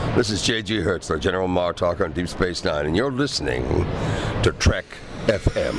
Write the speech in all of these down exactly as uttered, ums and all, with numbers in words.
This is J G Hertzler, General Martok on Deep Space Nine, and you're listening to Trek F M.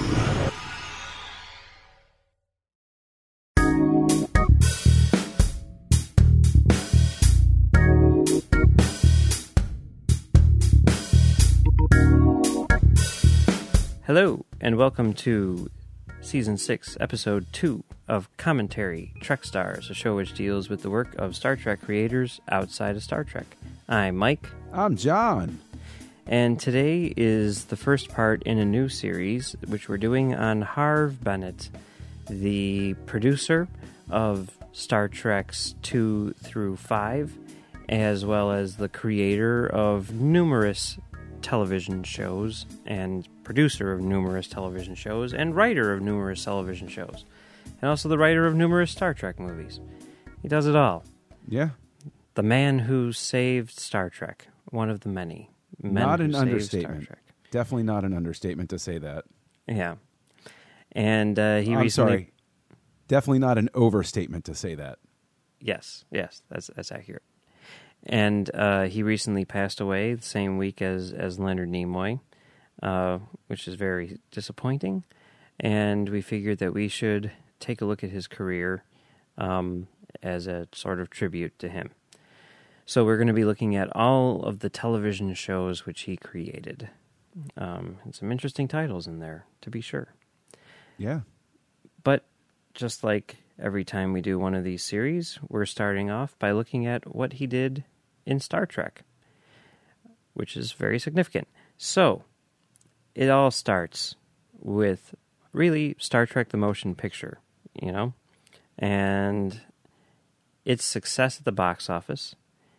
Hello, and welcome to Season six, Episode two of Commentary, Trek Stars, a show which deals with the work of Star Trek creators outside of Star Trek. I'm Mike. I'm John. And today is the first part in a new series, which we're doing on Harve Bennett, the producer of Star Trek's two through five, as well as the creator of numerous television shows, and producer of numerous television shows, and writer of numerous television shows, and also the writer of numerous Star Trek movies. He does it all. Yeah. The man who saved Star Trek. One of the many. Men not who an saved understatement. Star Trek. Definitely not an understatement to say that. Yeah. And uh, he I'm recently... sorry. Definitely not an overstatement to say that. Yes, yes, that's that's accurate. And uh, he recently passed away the same week as, as Leonard Nimoy, uh, which is very disappointing. And we figured that we should take a look at his career um, as a sort of tribute to him. So we're going to be looking at all of the television shows which he created. Um, and some interesting titles in there, to be sure. Yeah. But just like every time we do one of these series, we're starting off by looking at what he did in Star Trek, which is very significant. So, it all starts with really Star Trek the Motion Picture, you know? And its success at the box office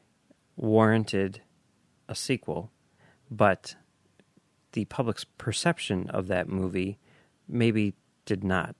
warranted a sequel, but the public's perception of that movie maybe did not.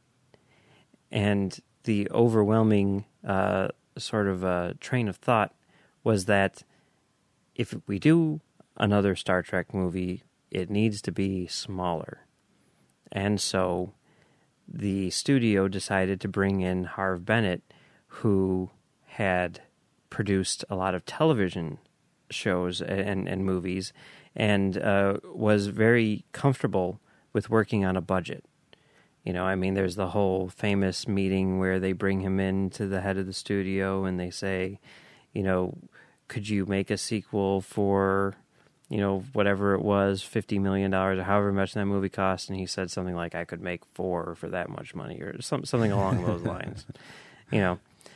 And the overwhelming uh, sort of uh, train of thought was that if we do another Star Trek movie, it needs to be smaller. And so the studio decided to bring in Harve Bennett, who had produced a lot of television shows and, and movies, and uh, was very comfortable with working on a budget. You know, I mean, there's the whole famous meeting where they bring him in to the head of the studio and they say, you know, could you make a sequel for, you know, whatever it was, fifty million dollars or however much that movie cost? And he said something like, I could make four for that much money, or some, something along those lines, you know.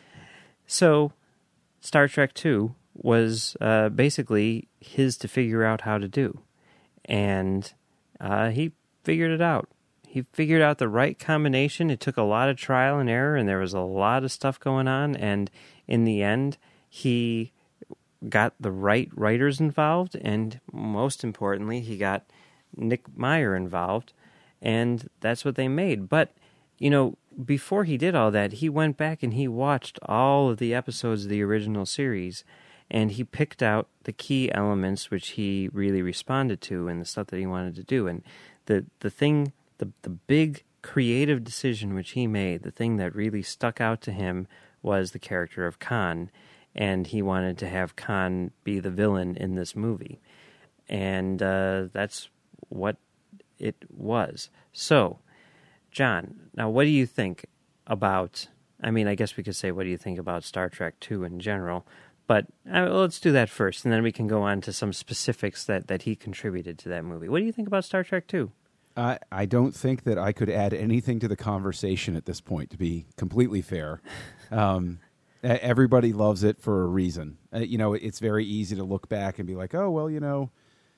So Star Trek two was uh, basically his to figure out how to do. And uh, he figured it out. He figured out the right combination. It took a lot of trial and error, and there was a lot of stuff going on. And in the end, he got the right writers involved, and most importantly, he got Nick Meyer involved, and that's what they made. But, you know, before he did all that, he went back and he watched all of the episodes of the original series, and he picked out the key elements which he really responded to and the stuff that he wanted to do. And the, the thing... The the big creative decision which he made, the thing that really stuck out to him, was the character of Khan, and he wanted to have Khan be the villain in this movie. And uh, that's what it was. So, John, now what do you think about, I mean, I guess we could say what do you think about Star Trek two in general, but uh, let's do that first, and then we can go on to some specifics that, that he contributed to that movie. What do you think about Star Trek two? I, I don't think that I could add anything to the conversation at this point, to be completely fair. Um, everybody loves it for a reason. Uh, you know, it's very easy to look back and be like, oh, well, you know,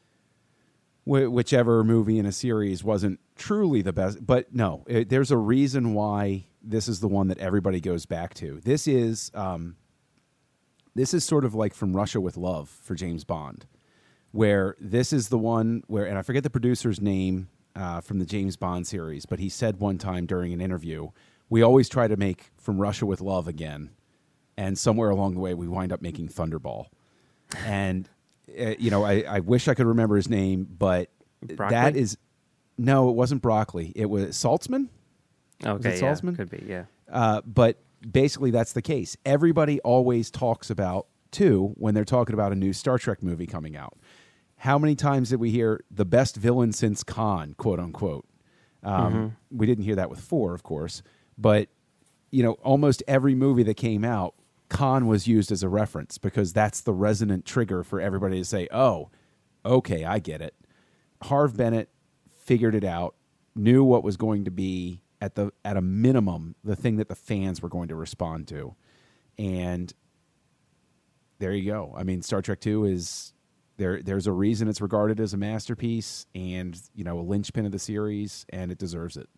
wh- whichever movie in a series wasn't truly the best. But no, it, there's a reason why this is the one that everybody goes back to. This is, um, this is sort of like From Russia with Love for James Bond, where this is the one where, and I forget the producer's name, Uh, from the James Bond series, but he said one time during an interview, we always try to make From Russia with Love again, and somewhere along the way we wind up making Thunderball. And, uh, you know, I, I wish I could remember his name, but Broccoli? that is, no, it wasn't Broccoli. It was Saltzman? Okay, was it yeah, Saltzman? could be, yeah. Uh, but basically that's the case. Everybody always talks about too when they're talking about a new Star Trek movie coming out. How many times did we hear the best villain since Khan, quote unquote? Um, Mm-hmm. We didn't hear that with four, of course, but you know, almost every movie that came out, Khan was used as a reference because that's the resonant trigger for everybody to say, "Oh, okay, I get it." Harv Bennett figured it out, knew what was going to be at the at a minimum the thing that the fans were going to respond to, and there you go. I mean, Star Trek Two is there. There's a reason it's regarded as a masterpiece, and you know, a linchpin of the series, and it deserves it.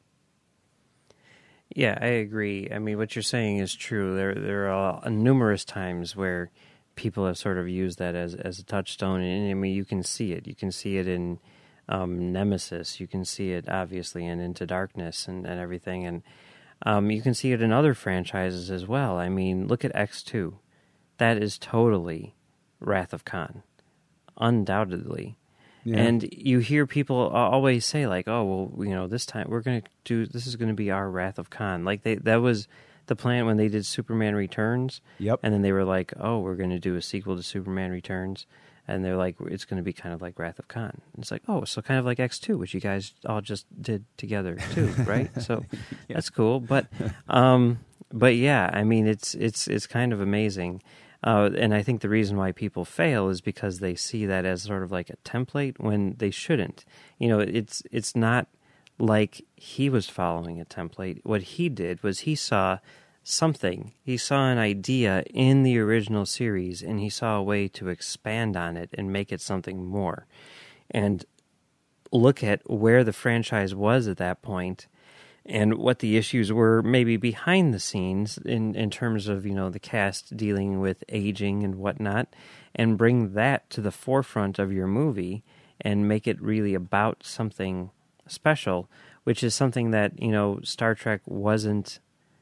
Yeah, I agree. I mean, what you're saying is true. There, there are numerous times where people have sort of used that as as a touchstone, and I mean, you can see it. You can see it in um, Nemesis. You can see it obviously in Into Darkness and, and everything, and um, you can see it in other franchises as well. I mean, look at X two. That is totally Wrath of Khan, undoubtedly. Yeah. And you hear people always say, like, "Oh, well, you know, this time we're going to do this is going to be our Wrath of Khan." Like they that was the plan when they did Superman Returns. Yep. And then they were like, "Oh, we're going to do a sequel to Superman Returns," and they're like, "It's going to be kind of like Wrath of Khan." And it's like, "Oh, so kind of like X two, which you guys all just did together too, right?" So Yeah. that's cool. But, um, but yeah, I mean, it's it's it's kind of amazing. Uh, and I think the reason why people fail is because they see that as sort of like a template when they shouldn't. You know, it's it's not like he was following a template. What he did was he saw something. He saw an idea in the original series, and he saw a way to expand on it and make it something more. And look at where the franchise was at that point and what the issues were maybe behind the scenes in, in terms of, you know, the cast dealing with aging and whatnot, and bring that to the forefront of your movie and make it really about something special, which is something that, you know, Star Trek wasn't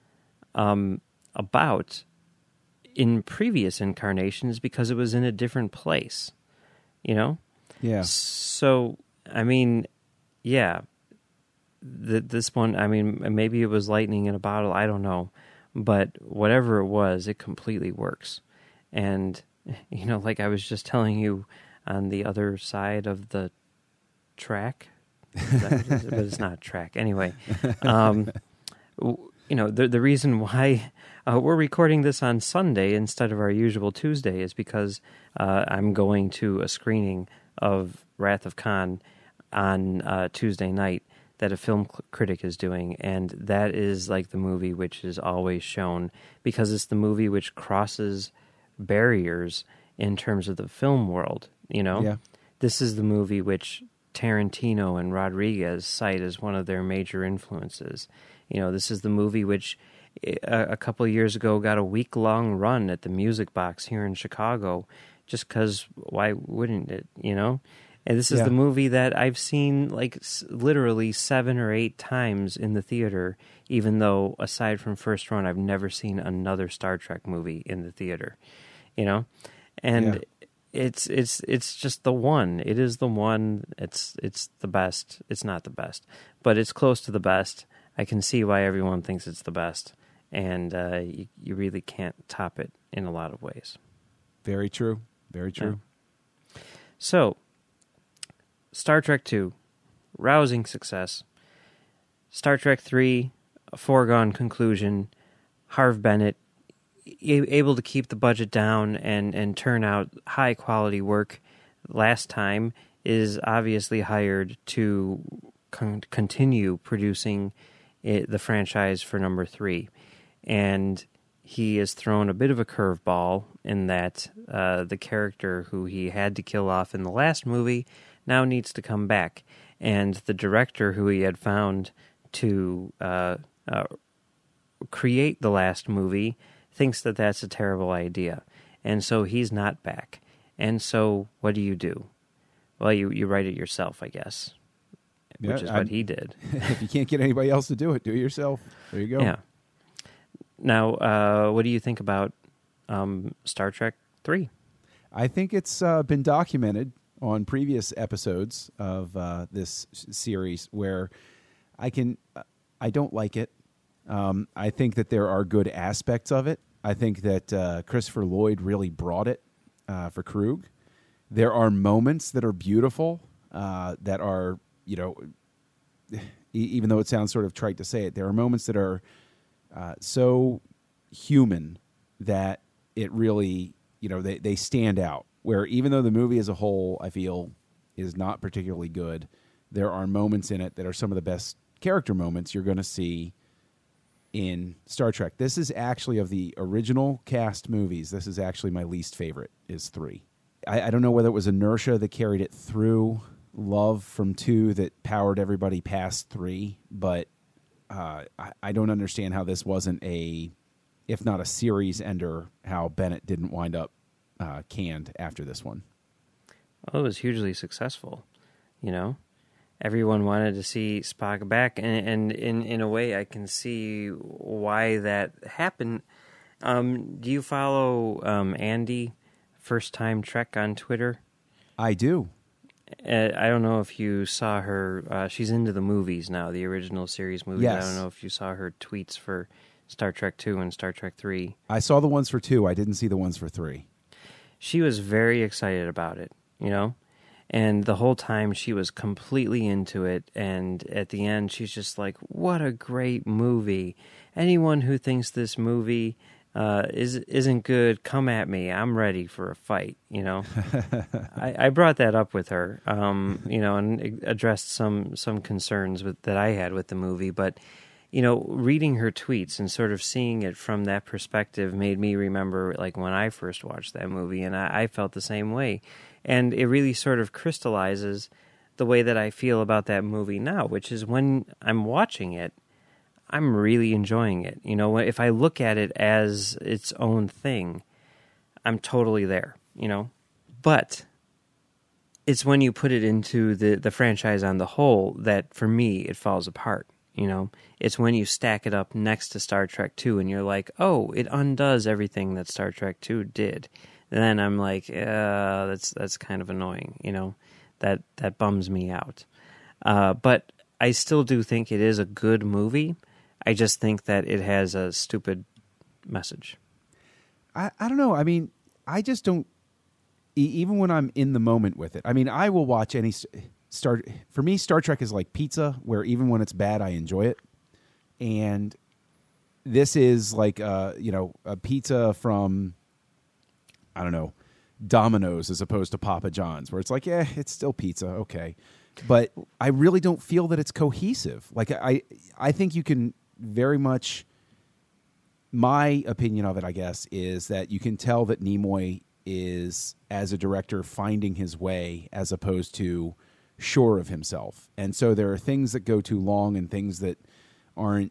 um, about in previous incarnations because it was in a different place, you know? Yeah. So, I mean, yeah, th- this one, I mean, maybe it was lightning in a bottle, I don't know. But whatever it was, it completely works. And, you know, like I was just telling you on the other side of the track, that, but it's not track. Anyway, um, you know, the the reason why uh, we're recording this on Sunday instead of our usual Tuesday is because uh, I'm going to a screening of Wrath of Khan on uh, Tuesday night that a film cl- critic is doing, and that is like the movie which is always shown because it's the movie which crosses barriers in terms of the film world, you know? Yeah. This is the movie which Tarantino and Rodriguez cite as one of their major influences. You know, this is the movie which a, a couple of years ago got a week-long run at the Music Box here in Chicago, just because why wouldn't it, you know? And this is Yeah. the movie that I've seen like s- literally seven or eight times in the theater, even though aside from First Run, I've never seen another Star Trek movie in the theater, you know? And Yeah. it's it's it's just the one. It is the one. It's it's the best. It's not the best, but it's close to the best. I can see why everyone thinks it's the best, and uh, you, you really can't top it in a lot of ways. Very true. Very true. Yeah. So, Star Trek two, rousing success. Star Trek three, a foregone conclusion. Harv Bennett, able to keep the budget down and, and turn out high quality work last time, is obviously hired to con- continue producing it, the franchise for number three. And he has thrown a bit of a curveball in that uh, the character who he had to kill off in the last movie now needs to come back. And the director who he had found to uh, uh, create the last movie thinks that that's a terrible idea. And so he's not back. And so what do you do? Well, you, you write it yourself, I guess, Yeah, which is I- what he did. If you can't get anybody else to do it, do it yourself. There you go. Yeah. Now, uh, what do you think about um, Star Trek three? I think it's uh, been documented on previous episodes of uh, this s- series where I can, uh, I don't like it. Um, I think that there are good aspects of it. I think that uh, Christopher Lloyd really brought it uh, for Krug. There are moments that are beautiful, uh, that are, you know, e- even though it sounds sort of trite to say it, there are moments that are uh, so human that it really, you know, they, they stand out. Where even though the movie as a whole, I feel, is not particularly good, there are moments in it that are some of the best character moments you're going to see in Star Trek. This is actually, of the original cast movies, this is actually my least favorite, is three. I, I don't know whether it was inertia that carried it through, love from two that powered everybody past three, but uh, I, I don't understand how this wasn't a, if not a series ender, how Bennett didn't wind up uh, canned after this one. Well, it was hugely successful, you know? Everyone wanted to see Spock back, and, and in, in a way I can see why that happened. Um, do you follow um, Andy, First Time Trek, on Twitter? I do. Uh, I don't know if you saw her. Uh, she's into the movies now, the original series movies. Yes. I don't know if you saw her tweets for Star Trek two and Star Trek three. I saw the ones for two. I didn't see the ones for three. She was very excited about it, you know? And the whole time she was completely into it. And at the end, she's just like, what a great movie. Anyone who thinks this movie uh, is, isn't good, come at me. I'm ready for a fight, you know. I, I brought that up with her, um, you know, and addressed some, some concerns with, that I had with the movie. But, you know, reading her tweets and sort of seeing it from that perspective made me remember, like, when I first watched that movie. And I, I felt the same way. And it really sort of crystallizes the way that I feel about that movie now, which is when I'm watching it, I'm really enjoying it. You know, if I look at it as its own thing, I'm totally there, you know. But it's when you put it into the, the franchise on the whole that, for me, it falls apart, you know. It's when you stack it up next to Star Trek two and you're like, oh, it undoes everything that Star Trek two did. Then I'm like, uh, that's that's kind of annoying, you know, that that bums me out. Uh, but I still do think it is a good movie. I just think that it has a stupid message. I, I don't know. I mean, I just don't, e- even when I'm in the moment with it, I mean, I will watch any Star, for me, Star Trek is like pizza, where even when it's bad, I enjoy it. And this is like, uh, you know, a pizza from, I don't know, Domino's as opposed to Papa John's, where it's like, yeah, it's still pizza, okay. But I really don't feel that it's cohesive. Like, I, I think you can very much, my opinion of it, I guess, is that you can tell that Nimoy is, as a director, finding his way as opposed to sure of himself. And so there are things that go too long and things that aren't,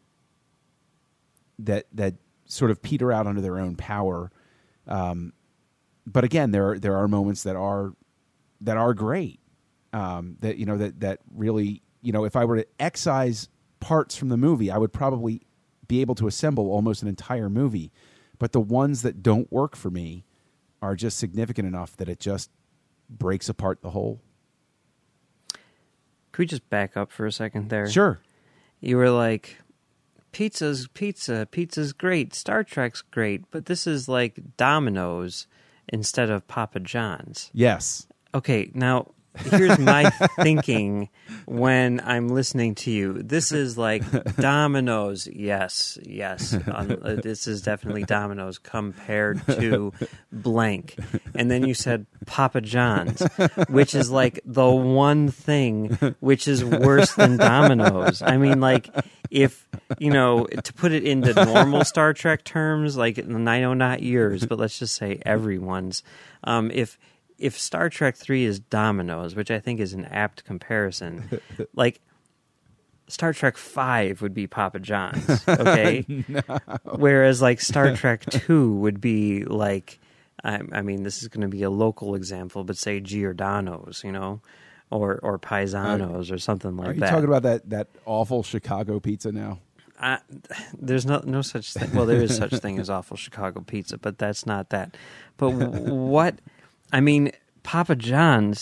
that that sort of peter out under their own power. Um, But again, there are, there are moments that are that are great. Um, that you know that that really, you know, if I were to excise parts from the movie, I would probably be able to assemble almost an entire movie. But the ones that don't work for me are just significant enough that it just breaks apart the whole. Could we just back up for a second there? Sure. You were like, pizza's pizza, pizza's great, Star Trek's great, but this is like Domino's instead of Papa John's. Yes. Okay, now here's my thinking when I'm listening to you. This is like Domino's. Yes, yes. Um, uh, this is definitely Domino's compared to blank. And then you said Papa John's, which is like the one thing which is worse than Domino's. I mean, like, if, you know, to put it into normal Star Trek terms, like, and I know not yours, but let's just say everyone's, um, if if Star Trek three is Domino's, which I think is an apt comparison, like, Star Trek five would be Papa John's, okay? No. Whereas, like, Star Trek two would be, like, I, I mean, this is going to be a local example, but say Giordano's, you know, or or Paisanos uh, or something like that. Are you that. talking about that, that awful Chicago pizza now? Uh, there's no no such thing. Well, there is such thing as awful Chicago pizza, but that's not that. But what, I mean, Papa John's,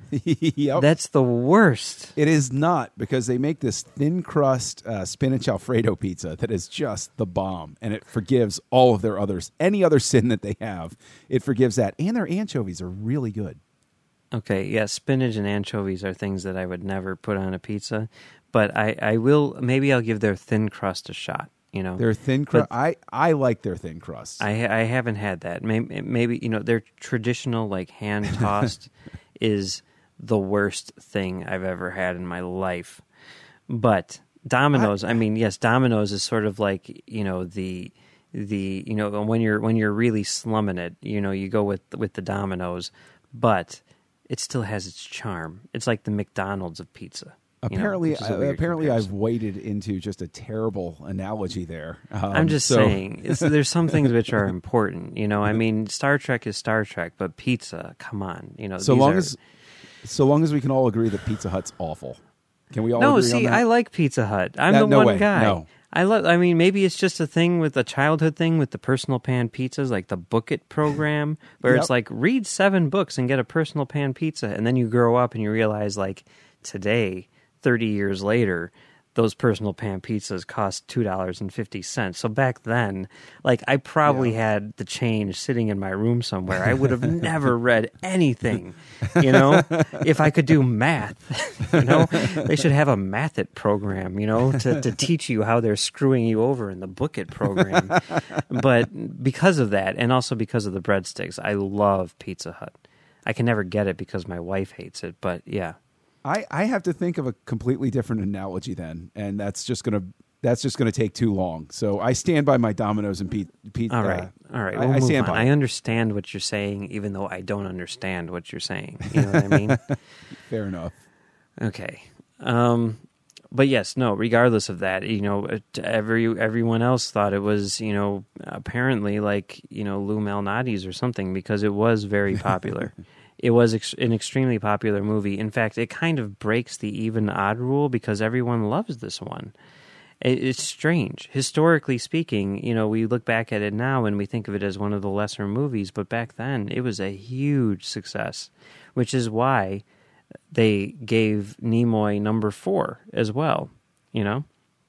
Yep. That's the worst. It is not, because they make this thin crust uh, spinach Alfredo pizza that is just the bomb, and it forgives all of their others, any other sin that they have. It forgives that, and their anchovies are really good. Okay, yeah, spinach and anchovies are things that I would never put on a pizza, but I, I will, maybe I'll give their thin crust a shot, you know. Their thin crust, I, I like their thin crust. I I haven't had that. Maybe, maybe you know, their traditional, like, hand-tossed is the worst thing I've ever had in my life. But Domino's, I, I mean, yes, Domino's is sort of like, you know, the the you know, when you're when you're really slumming it, you know, you go with with the Domino's, but it still has its charm. It's like the McDonald's of pizza. Apparently, you know, uh, apparently, comparison. I've waded into just a terrible analogy there. Um, I'm just so... saying, it's, there's some things which are important. You know, I mean, Star Trek is Star Trek, but pizza, come on. You know, so these long are... as so long as we can all agree that Pizza Hut's awful. Can we all? No, agree see, on that? I like Pizza Hut. I'm No- the no one way. guy. No. I love. I mean, maybe it's just a thing with a childhood thing with the personal pan pizzas, like the Book It program, where Yep. it's like read seven books and get a personal pan pizza, and then you grow up and you realize, like today, thirty years later, those personal pan pizzas cost two dollars and fifty cents. So back then, like I probably Yeah. had the change sitting in my room somewhere. I would have never read anything, you know, if I could do math. You know, they should have a Math It program, you know, to, to teach you how they're screwing you over in the Book It program. But because of that, and also because of the breadsticks, I love Pizza Hut. I can never get it because my wife hates it, but yeah. I, I have to think of a completely different analogy then, and that's just gonna that's just gonna take too long. So I stand by my Domino's and Pete. Pete All right, uh, all right. I, We'll I move stand on. by. I it. understand what you're saying, even though I don't understand what you're saying. You know what I mean? Fair enough. Okay. Um, but yes, no. Regardless of that, you know, it- every everyone else thought it was, you know, apparently like you know Lou Malnati's or something because it was very popular. It was ex- an extremely popular movie. In fact, it kind of breaks the even odd rule because everyone loves this one. It, it's strange. Historically speaking, you know, we look back at it now and we think of it as one of the lesser movies, but back then it was a huge success, which is why they gave Nimoy number four as well, you know?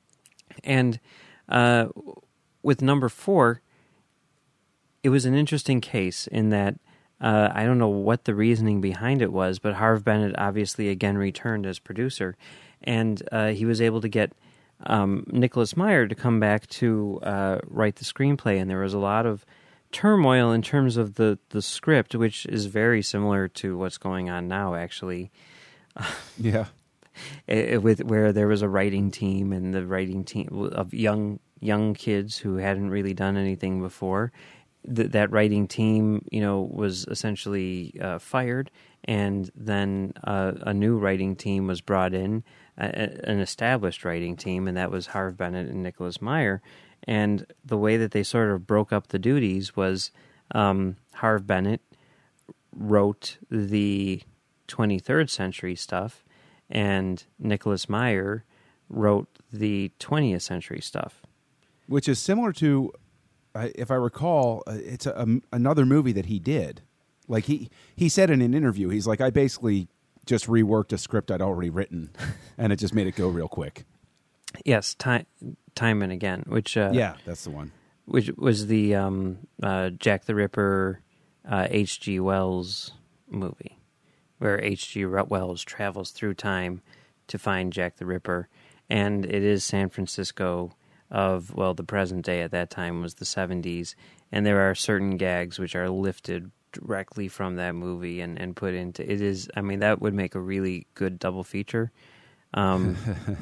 And uh, with number four, it was an interesting case in that Uh, I don't know what the reasoning behind it was, but Harve Bennett obviously again returned as producer, and uh, he was able to get um, Nicholas Meyer to come back to uh, write the screenplay, and there was a lot of turmoil in terms of the, the script, which is very similar to what's going on now, actually. Yeah. It, with where there was a writing team and the writing team of young young kids who hadn't really done anything before. Th- that writing team, you know, was essentially uh, fired, and then uh, a new writing team was brought in, a, an established writing team, and that was Harve Bennett and Nicholas Meyer. And the way that they sort of broke up the duties was um, Harve Bennett wrote the twenty-third century stuff, and Nicholas Meyer wrote the twentieth century stuff. Which is similar to, uh, if I recall, uh, it's a, um, another movie that he did. Like he, he said in an interview, he's like, I basically just reworked a script I'd already written, and it just made it go real quick. Yes, time, time and again, which uh, Yeah, that's the one. which was the um, uh, Jack the Ripper, uh, H G. Wells movie, where H G. Wells travels through time to find Jack the Ripper, and it is San Francisco of, well, the present day at that time was the seventies, and there are certain gags which are lifted directly from that movie and, and put into, it is, I mean, that would make a really good double feature. Um,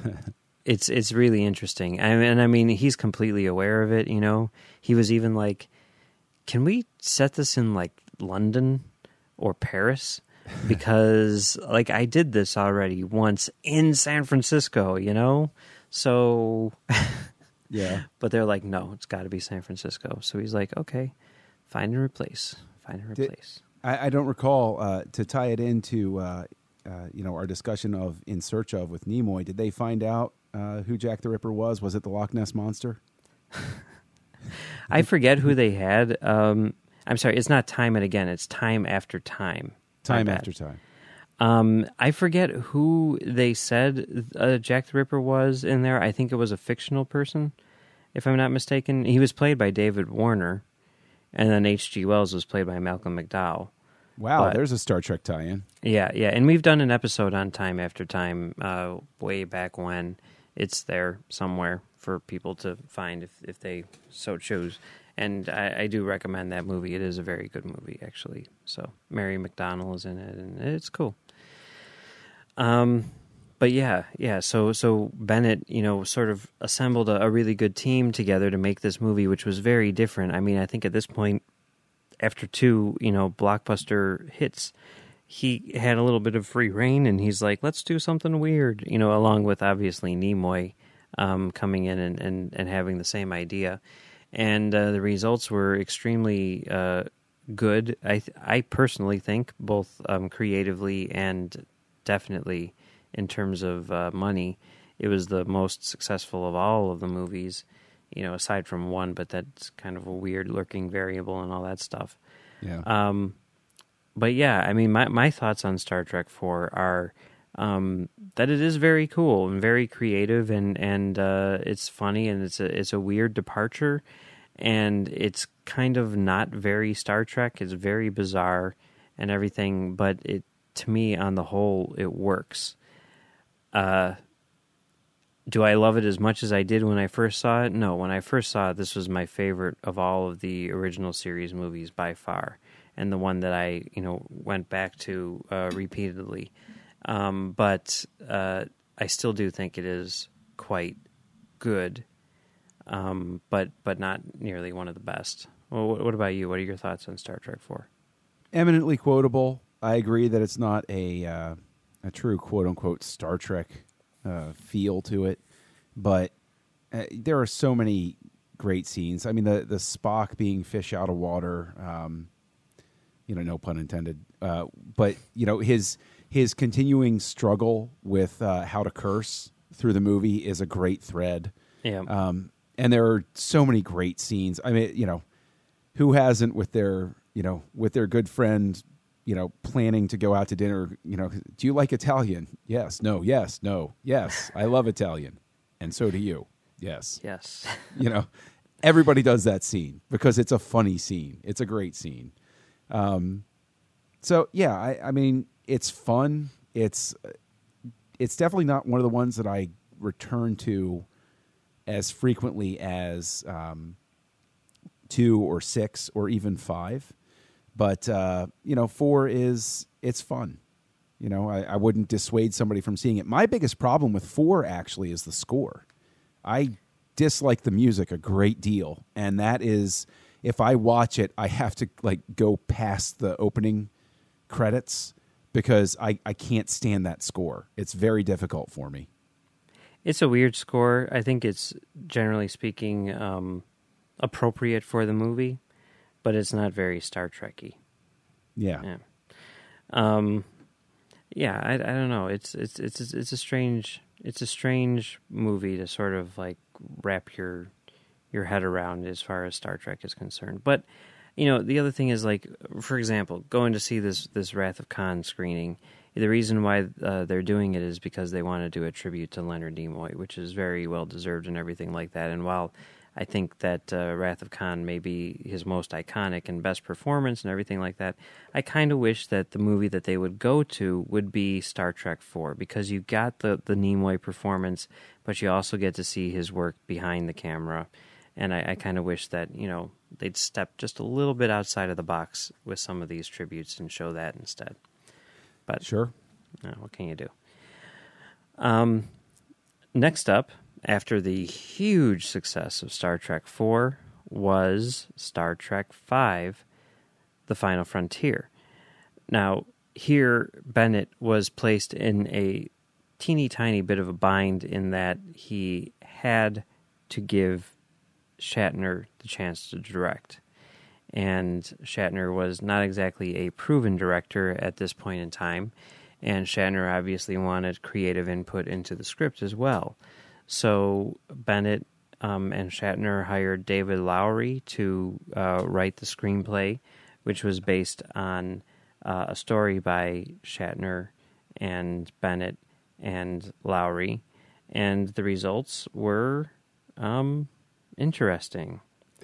it's it's really interesting. I mean, and I mean, he's completely aware of it, you know. He was even like, can we set this in, like, London or Paris? Because, like, I did this already once in San Francisco, you know? So... Yeah. But they're like, no, it's got to be San Francisco. So he's like, okay, find and replace. Find and Did- replace. I, I don't recall, uh, to tie it into, uh, uh, you know, our discussion of In Search Of with Nimoy, did they find out uh, who Jack the Ripper was? Was it the Loch Ness Monster? I forget who they had. Um, I'm sorry, it's not Time and Again. It's Time After Time. My Time bad. after time. Um, I forget who they said uh, Jack the Ripper was in there. I think it was a fictional person, if I'm not mistaken. He was played by David Warner, and then H G. Wells was played by Malcolm McDowell. Wow, But- there's a Star Trek tie-in. Yeah, yeah, and we've done an episode on Time After Time uh, way back when. It's there somewhere for people to find if, if they so choose. And I, I do recommend that movie. It is a very good movie, actually. So Mary McDonnell is in it, and it's cool. Um, but yeah, yeah. So so Bennett, you know, sort of assembled a, a really good team together to make this movie, which was very different. I mean, I think at this point, after two, you know, blockbuster hits, he had a little bit of free reign, and he's like, let's do something weird, you know, along with obviously Nimoy um, coming in and, and, and having the same idea. And uh, the results were extremely uh, good, I th- I personally think, both um, creatively and definitely in terms of uh, money. It was the most successful of all of the movies, you know, aside from one, but that's kind of a weird lurking variable and all that stuff. Yeah. Um, but yeah, I mean, my, my thoughts on Star Trek four are um, that it is very cool and very creative, and and uh, it's funny, and it's a it's a weird departure, and it's kind of not very Star Trek. It's very bizarre and everything, but it to me, on the whole, it works. Uh, do I love it as much as I did when I first saw it? No, when I first saw it, this was my favorite of all of the original series movies by far, and the one that I, you know, went back to uh, repeatedly. Um, but uh, I still do think it is quite good, um, but but not nearly one of the best. Well, what about you? What are your thoughts on Star Trek four? Eminently quotable. I agree that it's not a uh, a true quote unquote Star Trek uh, feel to it, but uh, there are so many great scenes. I mean, the the Spock being fish out of water, um, you know, no pun intended. Uh, but you know, his his continuing struggle with uh, how to curse through the movie is a great thread. Yeah. Um, and there are so many great scenes. I mean, you know, who hasn't with their you know with their good friend, you know, planning to go out to dinner, you know, do you like Italian? Yes, no, yes, no, yes, I love Italian. And so do you. Yes. Yes. You know, everybody does that scene because it's a funny scene. It's a great scene. Um, so, yeah, I, I mean, it's fun. It's it's definitely not one of the ones that I return to as frequently as um, two or six or even five. But, uh, you know, four is, it's fun. You know, I, I wouldn't dissuade somebody from seeing it. My biggest problem with four, actually, is the score. I dislike the music a great deal. And that is, if I watch it, I have to, like, go past the opening credits because I, I can't stand that score. It's very difficult for me. It's a weird score. I think it's, generally speaking, um, appropriate for the movie, but it's not very Star Trek-y. Yeah. Yeah. Um, yeah, I, I don't know. It's it's it's it's a strange it's a strange movie to sort of like wrap your your head around as far as Star Trek is concerned. But you know, the other thing is, like, for example, going to see this this Wrath of Khan screening. The reason why uh, they're doing it is because they want to do a tribute to Leonard Nimoy, which is very well deserved and everything like that. And while I think that uh, Wrath of Khan may be his most iconic and best performance and everything like that, I kind of wish that the movie that they would go to would be Star Trek four, because you got the, the Nimoy performance, but you also get to see his work behind the camera. And I, I kind of wish that, you know, they'd step just a little bit outside of the box with some of these tributes and show that instead. But Sure. uh, what can you do? Um, next up, after the huge success of Star Trek four, was Star Trek five, The Final Frontier. Now, here, Bennett was placed in a teeny tiny bit of a bind in that he had to give Shatner the chance to direct. And Shatner was not exactly a proven director at this point in time, and Shatner obviously wanted creative input into the script as well. So Bennett um, and Shatner hired David Lowery to uh, write the screenplay, which was based on uh, a story by Shatner and Bennett and Lowry, and the results were um, interesting.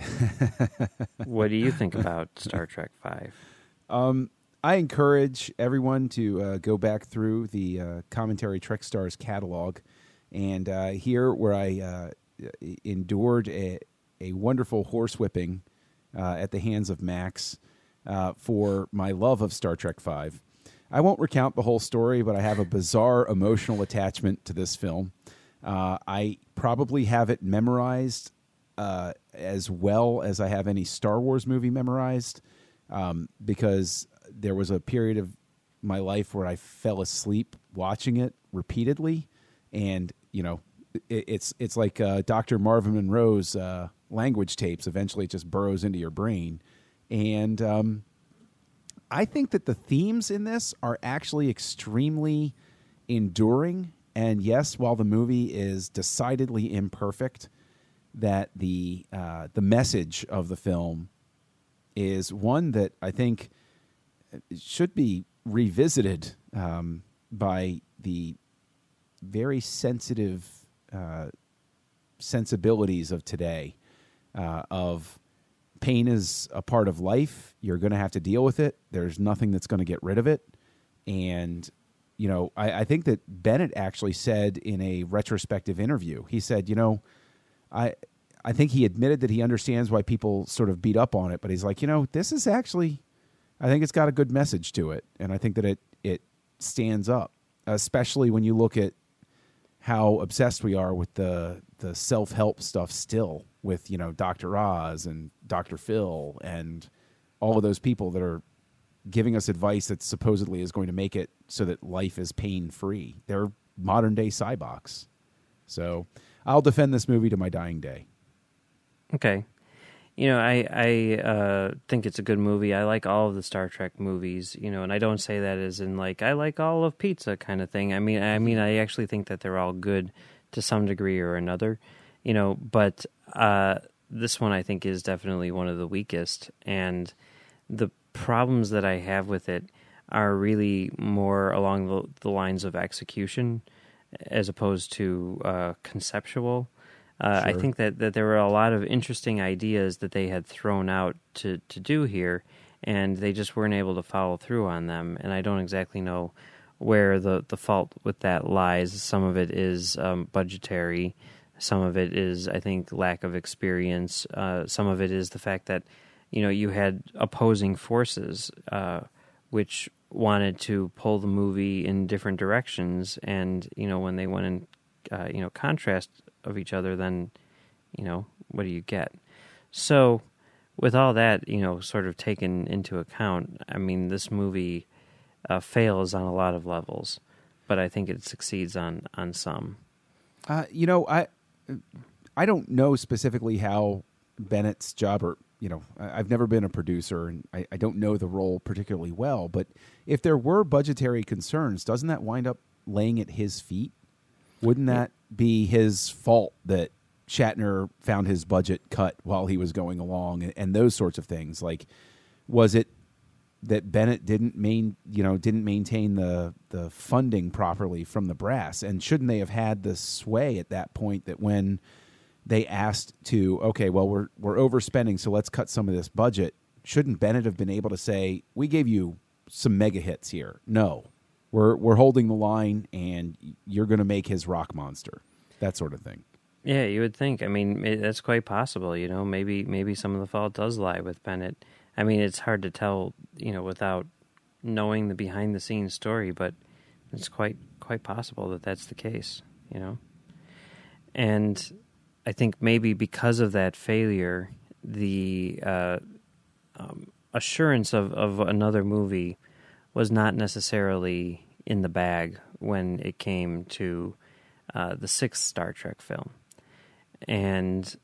What do you think about Star Trek Five? Um, I encourage everyone to uh, go back through the uh, Commentary Trek Stars catalog, and uh, here where I uh, endured a, a wonderful horsewhipping uh, at the hands of Max uh, for my love of Star Trek Five. I won't recount the whole story, but I have a bizarre emotional attachment to this film. Uh, I probably have it memorized uh, as well as I have any Star Wars movie memorized, um, because there was a period of my life where I fell asleep watching it repeatedly, and you know, it, it's it's like uh, Doctor Marvin Monroe's uh, language tapes. Eventually, it just burrows into your brain, and um, I think that the themes in this are actually extremely enduring. And yes, while the movie is decidedly imperfect, that the uh, the message of the film is one that I think should be revisited um, by the very sensitive uh, sensibilities of today. Uh, of pain is a part of life. You're going to have to deal with it. There's nothing that's going to get rid of it. And you know, I, I think that Bennett actually said in a retrospective interview, he said, you know, I I think he admitted that he understands why people sort of beat up on it, but he's like, you know, this is actually, I think it's got a good message to it, and I think that it it stands up, especially when you look at how obsessed we are with the the self-help stuff still, with, you know, Doctor Oz and Doctor Phil and all of those people that are giving us advice that supposedly is going to make it so that life is pain-free. They're modern-day cybox. So I'll defend this movie to my dying day. Okay. You know, I, I uh, think it's a good movie. I like all of the Star Trek movies, you know, and I don't say that as in, like, I like all of pizza kind of thing. I mean, I mean, I actually think that they're all good to some degree or another, you know, but uh, this one I think is definitely one of the weakest, and the problems that I have with it are really more along the, the lines of execution as opposed to uh, conceptual. Uh, Sure. I think that, that there were a lot of interesting ideas that they had thrown out to, to do here, and they just weren't able to follow through on them. And I don't exactly know where the, the fault with that lies. Some of it is um, budgetary. Some of it is, I think, lack of experience. Uh, some of it is the fact that, you know, you had opposing forces uh, which wanted to pull the movie in different directions, and, you know, when they went in, uh, you know, contrast of each other, then, you know, what do you get? So with all that, you know, sort of taken into account, I mean, this movie uh, fails on a lot of levels, but I think it succeeds on, on some. Uh, you know, I I don't know specifically how Bennett's job, or, you know, I've never been a producer, and I, I don't know the role particularly well, but if there were budgetary concerns, doesn't that wind up laying at his feet? Wouldn't that be his fault that Shatner found his budget cut while he was going along, and, and those sorts of things? Like, was it that Bennett didn't main, you know, didn't maintain the the funding properly from the brass, and shouldn't they have had the sway at that point that when they asked to, okay, well, we're we're overspending, so let's cut some of this budget, shouldn't Bennett have been able to say, we gave you some mega hits here? No. We're we're holding the line, and you're going to make his rock monster, that sort of thing. Yeah, you would think. I mean, it, that's quite possible. You know, maybe maybe some of the fault does lie with Bennett. I mean, it's hard to tell, you know, without knowing the behind the scenes story, but it's quite quite possible that that's the case. You know, and I think maybe because of that failure, the uh, um, assurance of, of another movie was not necessarily in the bag when it came to uh, the sixth Star Trek film. And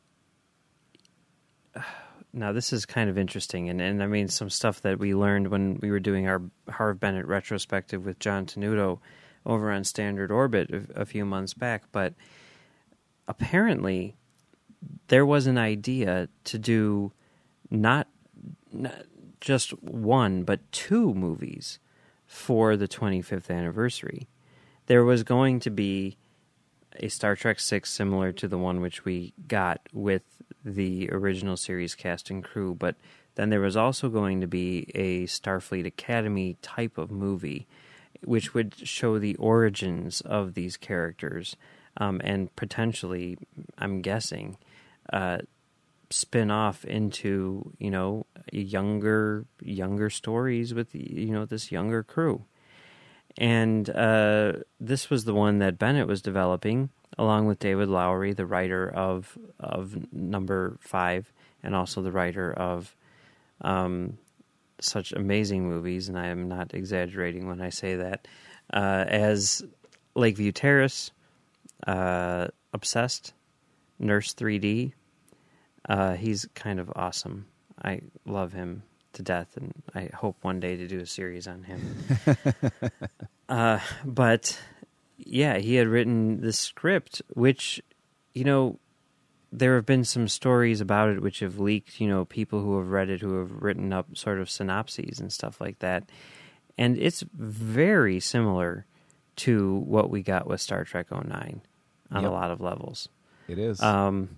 uh, now this is kind of interesting, and, and I mean some stuff that we learned when we were doing our Harv Bennett retrospective with John Tenuto over on Standard Orbit a, a few months back, but apparently there was an idea to do not, not just one, but two movies for the twenty-fifth anniversary. There was going to be a Star Trek six similar to the one which we got with the original series cast and crew, but then there was also going to be a Starfleet Academy type of movie which would show the origins of these characters, um, and potentially, I'm guessing, uh, spin off into, you know, younger younger stories with, you know, this younger crew. And uh, this was the one that Bennett was developing, along with David Lowery, the writer of of number five, and also the writer of um, such amazing movies, and I am not exaggerating when I say that, uh, as Lakeview Terrace, uh, Obsessed, Nurse three D. Uh, he's kind of awesome. I love him to death, and I hope one day to do a series on him. uh, but, yeah, he had written the script, which, you know, there have been some stories about it which have leaked, you know, people who have read it, who have written up sort of synopses and stuff like that. And it's very similar to what we got with Star Trek oh nine on Yep. a lot of levels. It is. Um,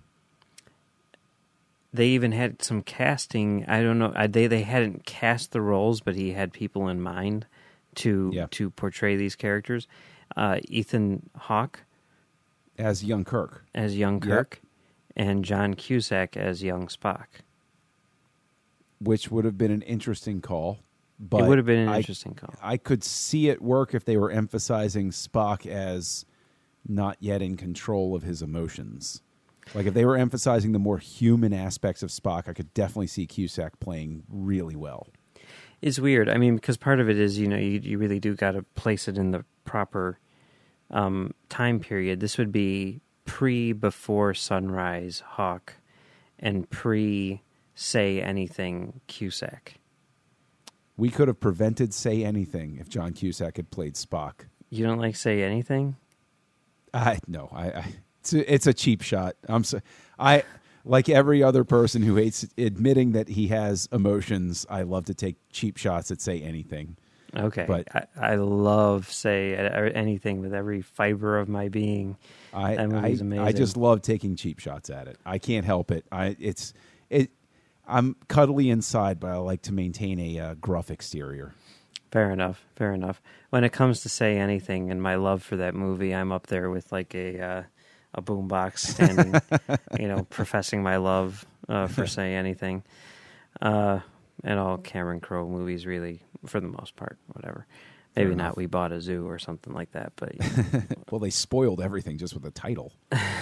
they even had some casting. I don't know. They they hadn't cast the roles, but he had people in mind to Yeah. to portray these characters. Uh, Ethan Hawke As young Kirk. as young Kirk, and John Cusack as young Spock. Which would have been an interesting call. But it would have been an I, interesting call. I could see it work if they were emphasizing Spock as not yet in control of his emotions. Like if they were emphasizing the more human aspects of Spock, I could definitely see Cusack playing really well. It's weird. I mean, because part of it is, you know, you, you really do got to place it in the proper um, time period. This would be pre Before Sunrise Hawk and pre Say Anything Cusack. We could have prevented Say Anything if John Cusack had played Spock. You don't like Say Anything? I no, I, I it's a, it's a cheap shot. I'm so, I like every other person who hates admitting that he has emotions. I love to take cheap shots at Say Anything. Okay, But- I, I love Say Anything with every fiber of my being. I That I, movie's amazing. I just love taking cheap shots at it. I can't help it. I it's it. I'm cuddly inside, but I like to maintain a uh, gruff exterior. Fair enough. Fair enough. When it comes to Say Anything and my love for that movie, I'm up there with like a uh, a boombox standing, you know, professing my love uh, for Say Anything, uh, and all Cameron Crowe movies, really, for the most part. Whatever. Maybe Fair not. enough. We Bought a Zoo or something like that. But you know, Well, they spoiled everything just with the title.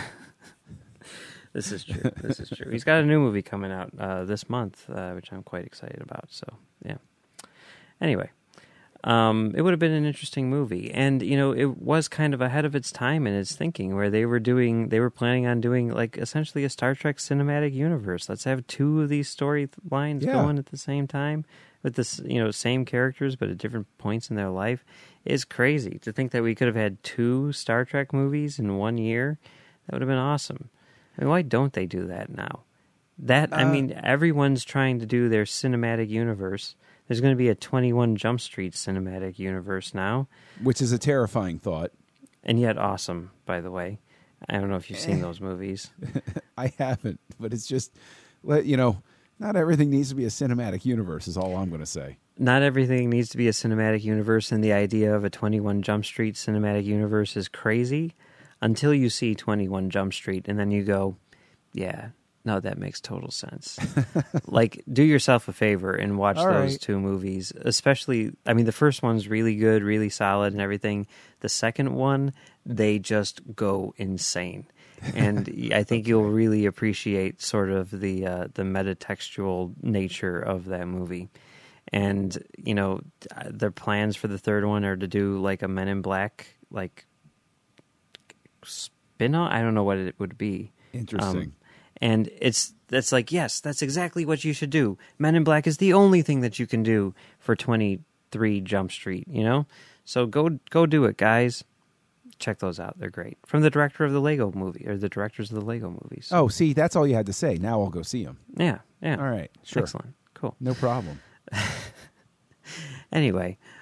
this is true. This is true. He's got a new movie coming out uh, this month, uh, which I'm quite excited about. So yeah. Anyway. Um, it would have been an interesting movie, and you know, it was kind of ahead of its time in its thinking, where they were doing, they were planning on doing like essentially a Star Trek cinematic universe. Let's have two of these storylines Yeah. going at the same time with this, you know, same characters but at different points in their life. It's crazy to think that we could have had two Star Trek movies in one year. That would have been awesome. I mean, why don't they do that now? That I Uh, mean, everyone's trying to do their cinematic universe. There's going to be a twenty-one Jump Street cinematic universe now, Which is a terrifying thought. and yet awesome, by the way. I don't know if you've seen those movies. I haven't, but it's just, let you know, not everything needs to be a cinematic universe is all I'm going to say. Not everything needs to be a cinematic universe, and the idea of a twenty-one Jump Street cinematic universe is crazy until you see twenty-one Jump Street, and then you go, yeah, no, that makes total sense. Like, do yourself a favor and watch All those right. two movies. Especially, I mean, the first one's really good, really solid and everything. The second one, they just go insane. And I think you'll really appreciate sort of the uh, the metatextual nature of that movie. And, you know, their plans for the third one are to do like a Men in Black, like, spin-off? I don't know what it would be. Interesting. Um, and it's that's like, yes, that's exactly what you should do. Men in Black is the only thing that you can do for twenty-three Jump Street, you know? So go go do it, guys. Check those out. They're great. From the director of the Lego movie, or the directors of the Lego movies. Oh, see, that's all you had to say. Now I'll go see them. Yeah, yeah. All right, sure. Excellent. Cool. No problem. Anyway,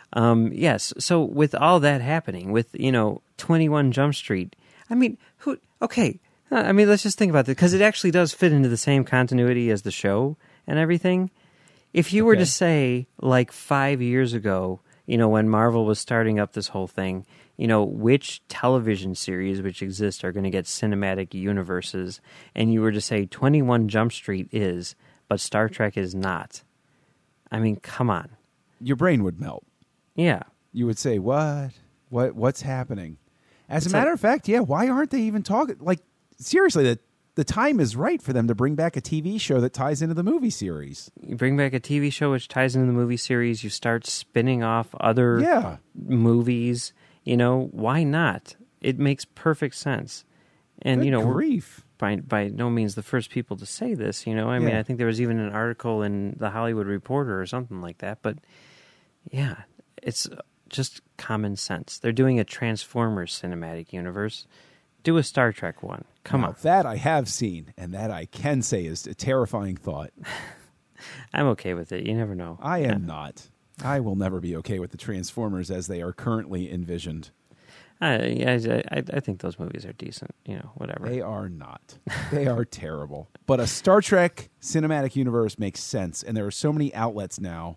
Um, yes. So with all that happening, with, you know, twenty-one Jump Street, I mean, who? Okay. I mean, let's just think about this, because it actually does fit into the same continuity as the show and everything. If you were Okay. to say, like five years ago, you know, when Marvel was starting up this whole thing, you know, which television series which exist are going to get cinematic universes, and you were to say twenty-one Jump Street is, but Star Trek is not. I mean, come on. Your brain would melt. Yeah. You would say, "What? What? What's happening?" As It's a matter like- of fact, yeah. Why aren't they even talking? Like, seriously, the the time is right for them to bring back a T V show that ties into the movie series. You bring back a T V show which ties into the movie series, you start spinning off other Yeah. movies, you know, why not? It makes perfect sense. And, Good you know, we're grief. by by no means the first people to say this, you know. I mean, Yeah. I think there was even an article in the Hollywood Reporter or something like that, but yeah, it's just common sense. They're doing a Transformers cinematic universe. Do a Star Trek one. Come Now, on. that I have seen, and that I can say is a terrifying thought. I'm okay with it. You never know. I Yeah. am not. I will never be okay with the Transformers as they are currently envisioned. I, I, I, I think those movies are decent. You know, whatever. They are not. They are terrible. But a Star Trek cinematic universe makes sense, and there are so many outlets now.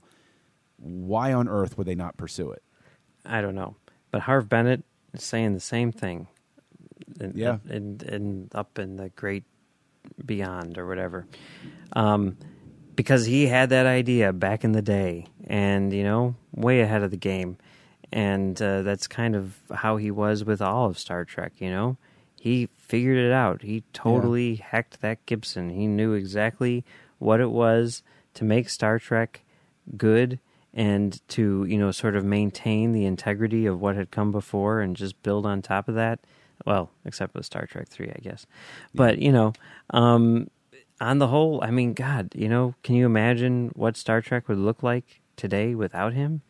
Why on earth would they not pursue it? I don't know. But Harv Bennett is saying the same thing. In, Yeah. In, in, up in the great beyond or whatever. Um, because he had that idea back in the day and, you know, way ahead of the game. And uh, that's kind of how he was with all of Star Trek, you know? He figured it out. He totally yeah. hacked that Gibson. He knew exactly what it was to make Star Trek good and to, you know, sort of maintain the integrity of what had come before and just build on top of that. Well, except with Star Trek three, I guess. But, you know, um, on the whole, I mean, God, you know, can you imagine what Star Trek would look like today without him?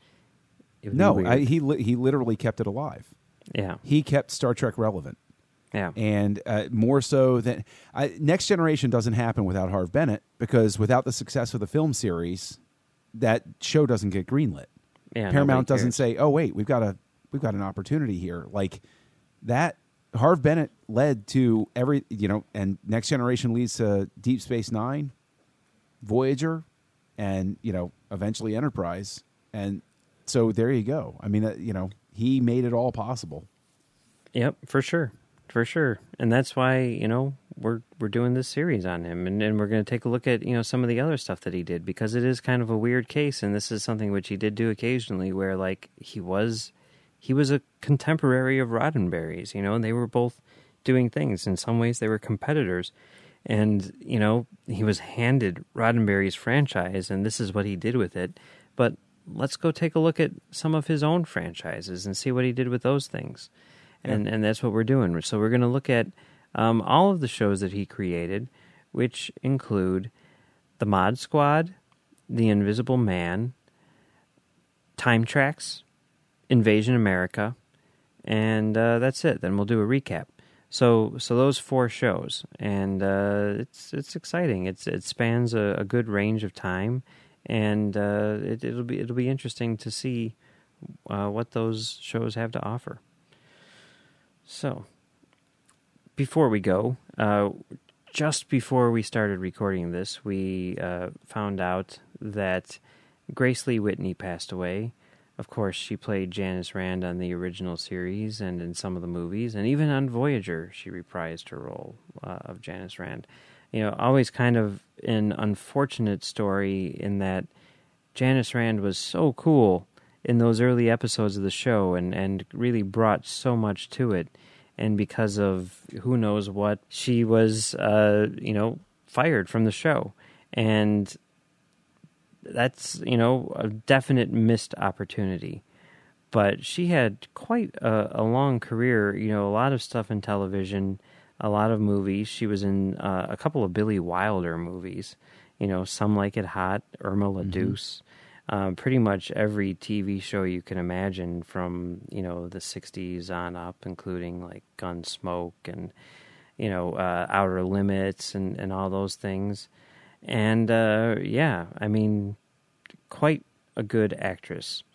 No, I, he li- he literally kept it alive. Yeah. He kept Star Trek relevant. Yeah. And uh, more so than... I, Next Generation doesn't happen without Harv Bennett, because without the success of the film series, that show doesn't get greenlit. Yeah, Paramount doesn't cares. say, "Oh, wait, we've got a we've got an opportunity here." Like that, Harv Bennett led to every, you know, and Next Generation leads to Deep Space Nine, Voyager, and, you know, eventually Enterprise. And so there you go. I mean, uh, you know, he made it all possible. Yep, for sure. For sure. And that's why, you know, we're we're doing this series on him, and, and we're going to take a look at, you know, some of the other stuff that he did, because it is kind of a weird case, and this is something which he did do occasionally, where, like, he was he was a contemporary of Roddenberry's, you know, and they were both doing things. In some ways they were competitors, and, you know, he was handed Roddenberry's franchise, and this is what he did with it. But let's go take a look at some of his own franchises and see what he did with those things. And and that's what we're doing. So we're going to look at um, all of the shows that he created, which include The Mod Squad, The Invisible Man, Time Tracks, Invasion America, and uh, that's it. Then we'll do a recap. So so those four shows, and uh, it's it's exciting. It's it spans a, a good range of time, and uh, it, it'll be it'll be interesting to see uh, what those shows have to offer. So, before we go, uh, just before we started recording this, we uh, found out that Grace Lee Whitney passed away. Of course, she played Janice Rand on the original series and in some of the movies, and even on Voyager, she reprised her role uh, of Janice Rand. You know, always kind of an unfortunate story in that Janice Rand was so cool in those early episodes of the show, and, and really brought so much to it. And because of who knows what, she was, uh, you know, fired from the show. And that's, you know, a definite missed opportunity. But she had quite a, a long career, you know, a lot of stuff in television, a lot of movies. She was in uh, a couple of Billy Wilder movies, you know, Some Like It Hot, Irma La Deuce. Mm-hmm. Uh, pretty much every T V show you can imagine from, you know, the sixties on up, including like Gunsmoke and, you know, uh, Outer Limits and, and all those things. And, uh, yeah, I mean, quite a good actress.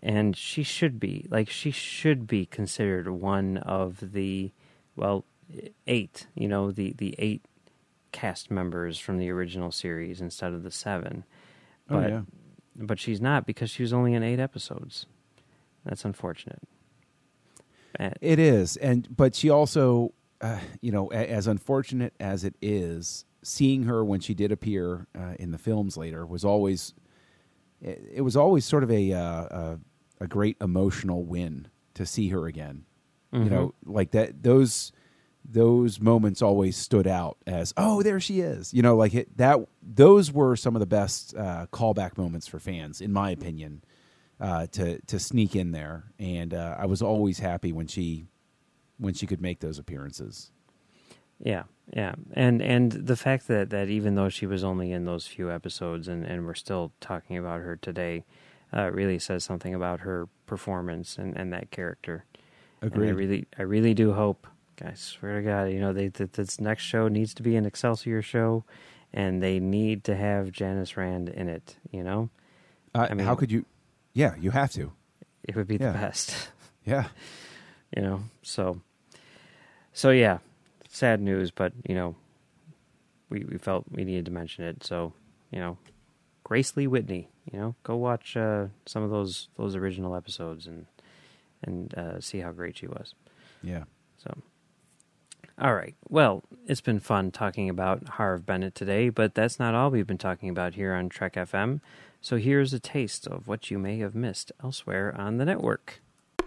and she should be like she should be considered one of the well eight. You know, the the eight cast members from the original series instead of the seven. But oh, yeah. but she's not because she was only in eight episodes. That's unfortunate. And, It is, and but she also, uh, you know, a, as unfortunate as it is, seeing her when she did appear uh, in the films later was always, it, it was always sort of a, uh, a a great emotional win to see her again. mm-hmm. You know, like that those. Those moments always stood out as, oh, there she is. You know, like it, that. Those were some of the best uh, callback moments for fans, in my opinion, uh, to to sneak in there. And uh, I was always happy when she when she could make those appearances. Yeah, yeah, and and the fact that, that even though she was only in those few episodes, and, and we're still talking about her today, uh, really says something about her performance and, and that character. Agreed. And I really, I really do hope. I swear to God, you know, they, that this next show needs to be an Excelsior show, and they need to have Janice Rand in it, you know? Uh, I mean, how could you? Yeah, you have to. It would be Yeah. the best, Yeah. you know? So, so yeah, sad news, but, you know, we, we felt we needed to mention it. So, you know, Grace Lee Whitney, you know, go watch uh, some of those those original episodes and, and uh, see how great she was. Yeah. So... All right. Well, it's been fun talking about Harve Bennett today, but that's not all we've been talking about here on Trek F M. So here's a taste of what you may have missed elsewhere on the network.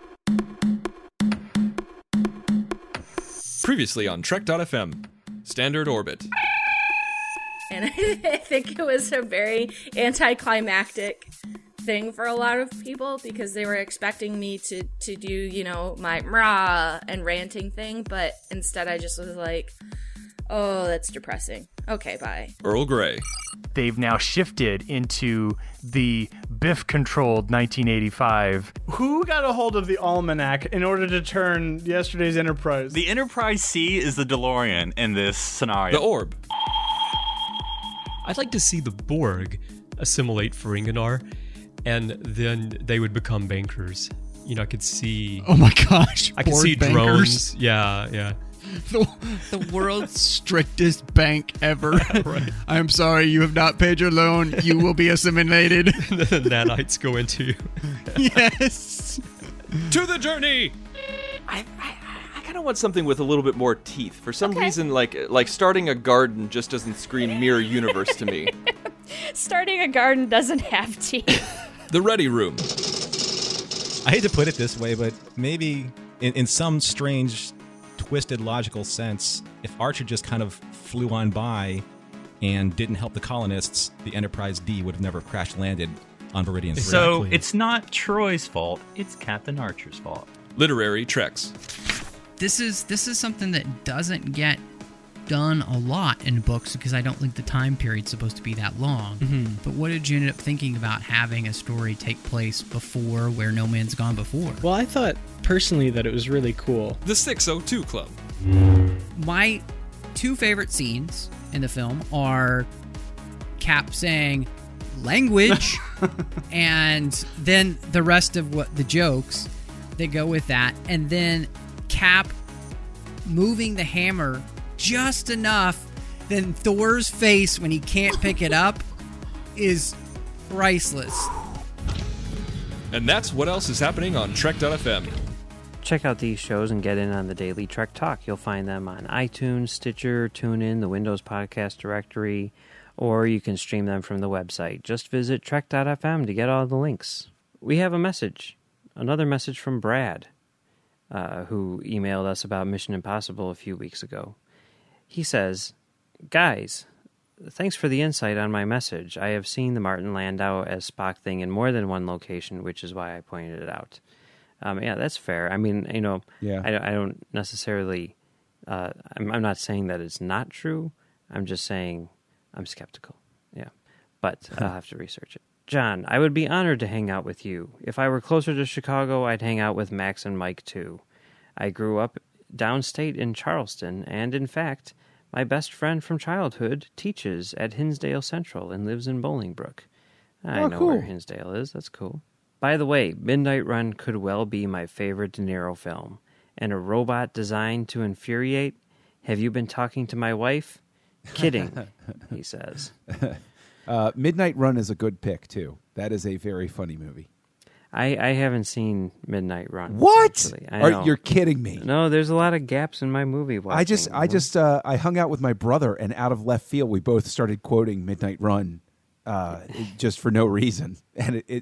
Previously on Trek dot F M, Standard Orbit. And I think it was a very anticlimactic thing for a lot of people because they were expecting me to, to do, you know, my rah and ranting thing, but instead I just was like, oh, that's depressing. Okay, bye. Earl Grey. They've now shifted into the Biff-controlled nineteen eighty-five. Who got a hold of the almanac in order to turn yesterday's Enterprise? The Enterprise C is the DeLorean in this scenario. The Orb. I'd like to see the Borg assimilate Ferenginar, and then they would become bankers. You know, I could see... Oh my gosh. I could Borg see bankers. drones. Yeah, yeah. The, the world's strictest bank ever. Right. I'm sorry, you have not paid your loan. You will be assimilated. The nanites go into you. Yes. To the journey! I, I, I kind of want something with a little bit more teeth. For some Okay. reason, like like starting a garden just doesn't scream Mirror Universe to me. Starting a garden doesn't have teeth. The Ready Room. I hate to put it this way, but maybe in, in some strange, twisted logical sense, if Archer just kind of flew on by and didn't help the colonists, the Enterprise D would have never crash landed on Viridian three. So it's not Troy's fault, it's Captain Archer's fault. Literary Treks. This is this is something that doesn't get done a lot in books because I don't think the time period's supposed to be that long. Mm-hmm. But what did you end up thinking about having a story take place before Where No Man's Gone Before? Well, I thought personally that it was really cool. The six oh two Club. My two favorite scenes in the film are Cap saying language and then the rest of what the jokes that go with that, and then Cap moving the hammer just enough, then Thor's face when he can't pick it up is priceless. And that's what else is happening on Trek dot F M. Check out these shows and get in on the daily Trek Talk. You'll find them on iTunes, Stitcher, TuneIn, the Windows Podcast Directory, or you can stream them from the website. Just visit Trek dot F M to get all the links. We have a message, another message from Brad, uh, who emailed us about Mission Impossible a few weeks ago. He says, "Guys, thanks for the insight on my message. I have seen the Martin Landau as Spock thing in more than one location, which is why I pointed it out." Um, yeah, that's fair. I mean, you know, Yeah. I, I don't necessarily, uh, I'm, I'm not saying that it's not true. I'm just saying I'm skeptical. Yeah, but I'll have to research it. John, I would be honored to hang out with you. If I were closer to Chicago, I'd hang out with Max and Mike too. I grew up downstate in Charleston, and in fact, my best friend from childhood teaches at Hinsdale Central and lives in Bolingbrook. I Oh, know cool. where Hinsdale is. That's cool. By the way, Midnight Run could well be my favorite De Niro film. And a robot designed to infuriate? Have you been talking to my wife? Kidding, he says. Uh, Midnight Run is a good pick, too. That is a very funny movie. I, I haven't seen Midnight Run. What? I Are, know. you're kidding me. No, there's a lot of gaps in my movie watching. I just, I just, uh, I hung out with my brother, and out of left field, we both started quoting Midnight Run, uh, just for no reason. And it, it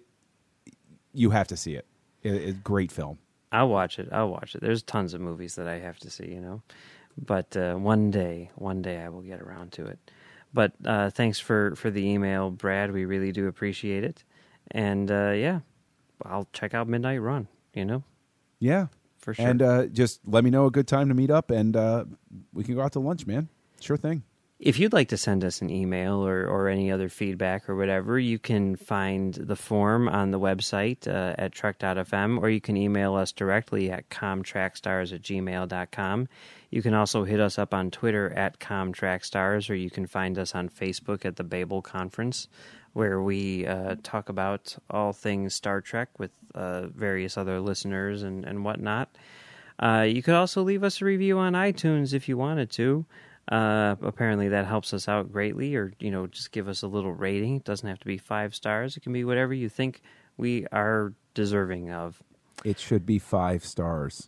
you have to see it. it. It's a great film. I'll watch it. I'll watch it. There's tons of movies that I have to see, you know. But uh, one day, one day I will get around to it. But uh, thanks for, for the email, Brad. We really do appreciate it. And uh, yeah, I'll check out Midnight Run, you know? Yeah. For sure. And uh, just let me know a good time to meet up, and uh, we can go out to lunch, man. Sure thing. If you'd like to send us an email or, or any other feedback or whatever, you can find the form on the website uh, at trek dot f m, or you can email us directly at comtrackstars at gmail dot com. You can also hit us up on Twitter at comtrackstars, or you can find us on Facebook at the Babel Conference, where we uh, talk about all things Star Trek with uh, various other listeners and, and whatnot. Uh, you could also leave us a review on iTunes if you wanted to. Uh, apparently that helps us out greatly, or, you know, just give us a little rating. It doesn't have to be five stars. It can be whatever you think we are deserving of. It should be five stars.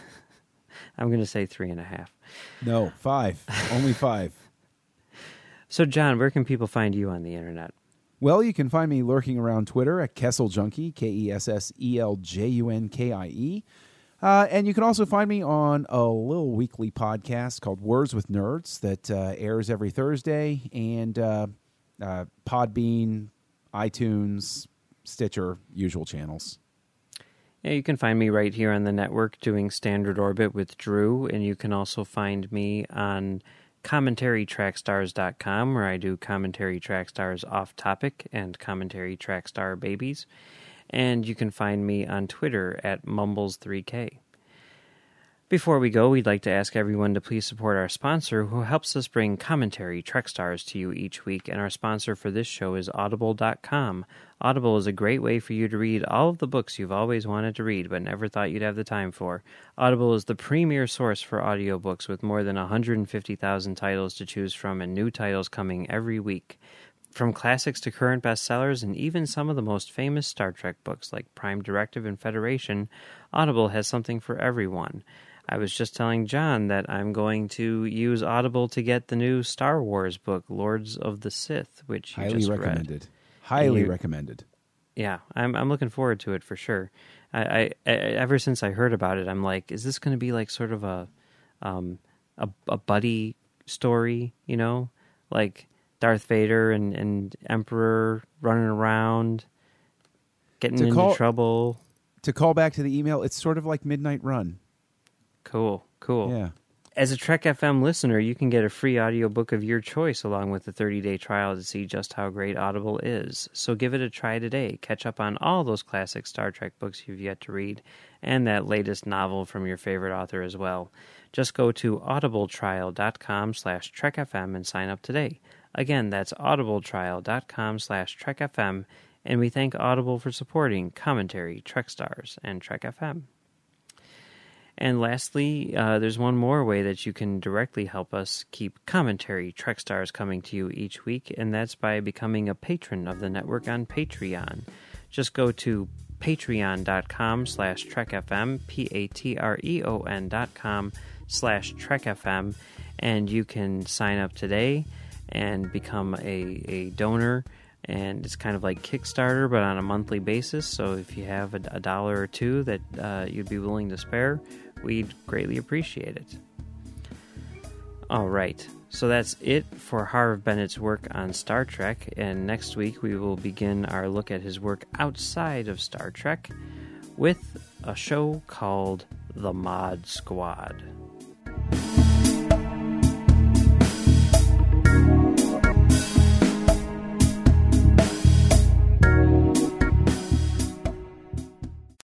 I'm going to say three and a half. No, five. Only five. So, John, where can people find you on the internet? Well, you can find me lurking around Twitter at Kessel Junkie, K E S S E L J U N K I E. Uh, and you can also find me on a little weekly podcast called Words with Nerds that uh, airs every Thursday, and uh, uh, Podbean, iTunes, Stitcher, usual channels. Yeah, you can find me right here on the network doing Standard Orbit with Drew, and you can also find me on commentary track stars dot com, where I do Commentary Track Stars Off Topic and Commentary Track Star Babies. And you can find me on Twitter at Mumbles three K. Before we go, we'd like to ask everyone to please support our sponsor, who helps us bring Commentary Trek Stars to you each week, and our sponsor for this show is Audible dot com. Audible is a great way for you to read all of the books you've always wanted to read but never thought you'd have the time for. Audible is the premier source for audiobooks, with more than one hundred fifty thousand titles to choose from and new titles coming every week. From classics to current bestsellers and even some of the most famous Star Trek books like Prime Directive and Federation, Audible has something for everyone. I was just telling John that I'm going to use Audible to get the new Star Wars book, Lords of the Sith, which you Highly just recommended. read. Highly You- recommended. Yeah, I'm I'm looking forward to it for sure. I, I, I ever since I heard about it, I'm like, is this going to be like sort of a, um, a a buddy story? You know, like Darth Vader and, and Emperor running around, getting To into call- trouble. To call back to the email, it's sort of like Midnight Run. Cool, cool. Yeah. As a Trek F M listener, you can get a free audiobook of your choice along with a thirty-day trial to see just how great Audible is. So give it a try today. Catch up on all those classic Star Trek books you've yet to read, and that latest novel from your favorite author as well. Just go to audibletrial dot com slash trek f m and sign up today. Again, that's audibletrial dot com slash trek f m, and we thank Audible for supporting Commentary, Trek Stars, and Trek F M. And lastly, uh, there's one more way that you can directly help us keep Commentary Trek Stars coming to you each week, and that's by becoming a patron of the network on Patreon. Just go to patreon dot com slash trek f m, P A T R E O N dot com slash trek f m, and you can sign up today and become a, a donor. And it's kind of like Kickstarter, but on a monthly basis. So if you have a, a dollar or two that uh, you'd be willing to spare, we'd greatly appreciate it. All right. So that's it for Harve Bennett's work on Star Trek. And next week we will begin our look at his work outside of Star Trek with a show called The Mod Squad.